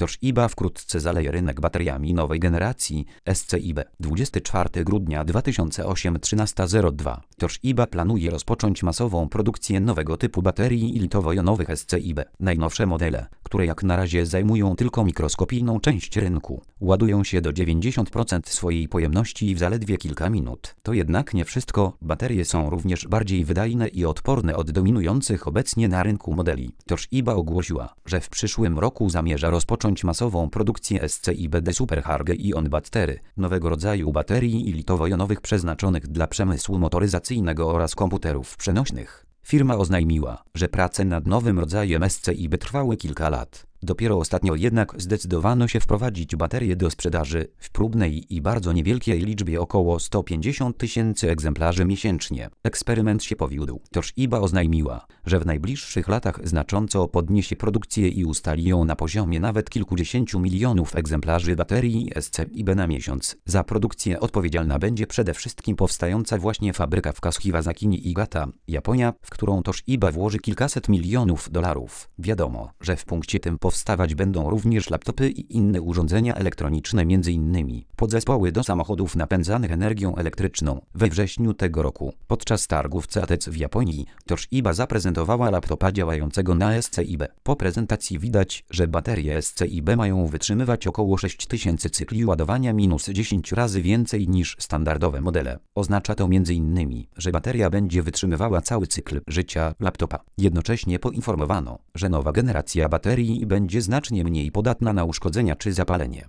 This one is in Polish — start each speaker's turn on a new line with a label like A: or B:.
A: Toshiba wkrótce zaleje rynek bateriami nowej generacji SCIB. 24 grudnia 2008 13:02. Toshiba planuje rozpocząć masową produkcję nowego typu baterii litowo-jonowych SCIB. Najnowsze modele, które jak na razie zajmują tylko mikroskopijną część rynku, ładują się do 90% swojej pojemności w zaledwie kilka minut. To jednak nie wszystko. Baterie są również bardziej wydajne i odporne od dominujących obecnie na rynku modeli. Toshiba ogłosiła, że w przyszłym roku zamierza rozpocząć masową produkcję SCIB Super High Ion Battery, nowego rodzaju baterii litowo-jonowych przeznaczonych dla przemysłu motoryzacyjnego oraz komputerów przenośnych. Firma oznajmiła, że prace nad nowym rodzajem SCIB trwały kilka lat. Dopiero ostatnio jednak zdecydowano się wprowadzić baterie do sprzedaży w próbnej i bardzo niewielkiej liczbie, około 150 000 egzemplarzy miesięcznie. Eksperyment się powiódł. Toshiba oznajmiła, że w najbliższych latach znacząco podniesie produkcję i ustali ją na poziomie nawet kilkudziesięciu milionów egzemplarzy baterii SCIB na miesiąc. Za produkcję odpowiedzialna będzie przede wszystkim powstająca właśnie fabryka w Kashiwazaki, Niigata, Japonia, w którą Toshiba włoży kilkaset milionów dolarów. Wiadomo, że w punkcie tym powstawać będą również laptopy i inne urządzenia elektroniczne, m.in. podzespoły do samochodów napędzanych energią elektryczną. We wrześniu tego roku, podczas targów CEATEC w Japonii, Toshiba zaprezentowała laptopa działającego na SCIB. Po prezentacji widać, że baterie SCIB mają wytrzymywać około 6000 cykli ładowania, minus 10 razy więcej niż standardowe modele. Oznacza to m.in., że bateria będzie wytrzymywała cały cykl życia laptopa. Jednocześnie poinformowano, że nowa generacja baterii będzie znacznie mniej podatna na uszkodzenia czy zapalenie.